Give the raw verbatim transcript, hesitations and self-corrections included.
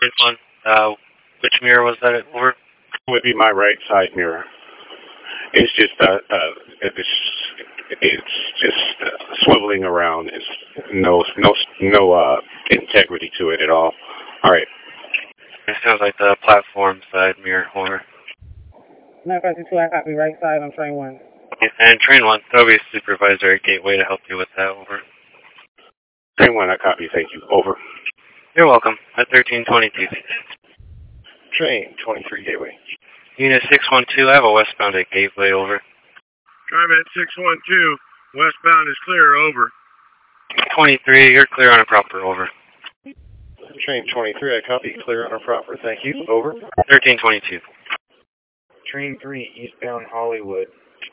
one. Uh, which mirror was that over? It would be my right side mirror. It's just, uh, uh, it's, it's just uh, swiveling around. It's no, no, no, uh, integrity to it at all. All right. It sounds like the platform side mirror, over. nine five two two, I copy right side on train one. And train one, there'll be a supervisor at Gateway to help you with that, over. Train one, I copy, thank you, over. You're welcome, at thirteen twenty-two. Train twenty-three, Gateway. Unit six one two, I have a westbound at Gateway, over. TriMet six one two, westbound is clear, over. twenty-three, you're clear on a proper, over. Train twenty-three, I copy, clear on a proper, thank you, over. thirteen twenty-two. Train three, eastbound Hollywood,